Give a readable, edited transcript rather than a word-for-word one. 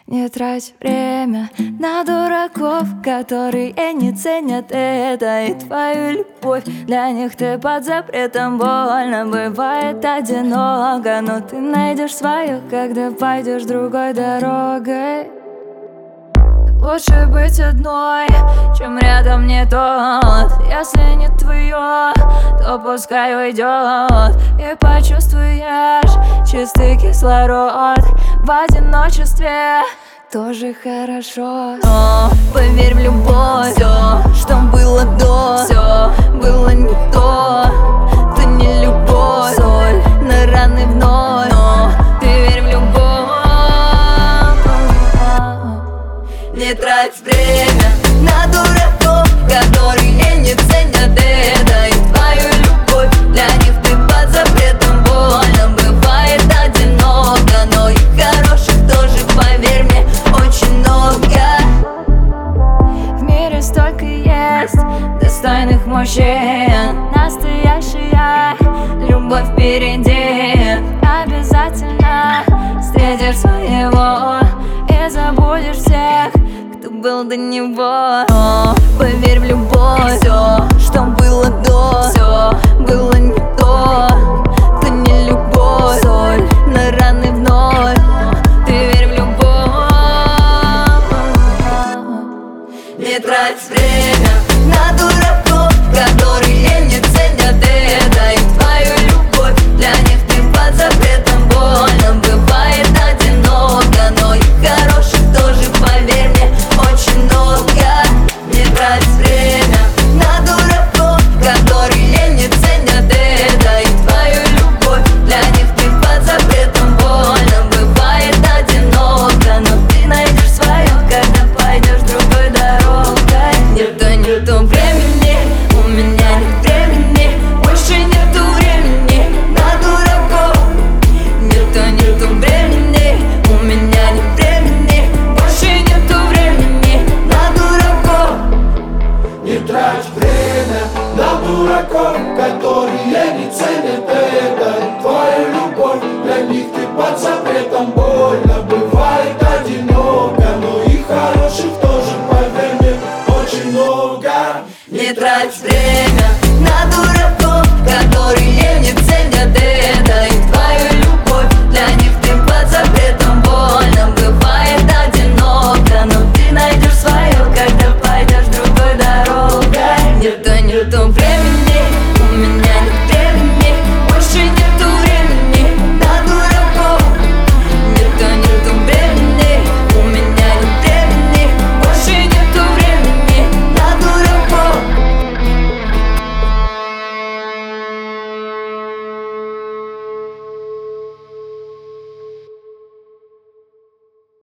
Не трать время на дураков, которые не ценят это и твою любовь. Для них ты под запретом, больно бывает одиноко, но ты найдешь свое, когда пойдешь другой дорогой. Лучше быть одной, чем рядом не тот. Если не твое, то пускай уйдет, и почувствуешь чистый кислород. В одиночестве тоже хорошо. Но поверь в любовь, все, что было до, все было не то. Ты не любовь, соль на раны вновь. Но ты верь в любовь. Не трать время на дураков, которые не ценят это и твою любовь. Для них ты под запретом, больно бывает одиноко, но и хороших тоже, поверь мне, очень много. В мире столько есть достойных мужчин, настоящая любовь впереди. Обязательно встретишь своего и забудешь всех, кто был до него. Но поверь в любовь, все,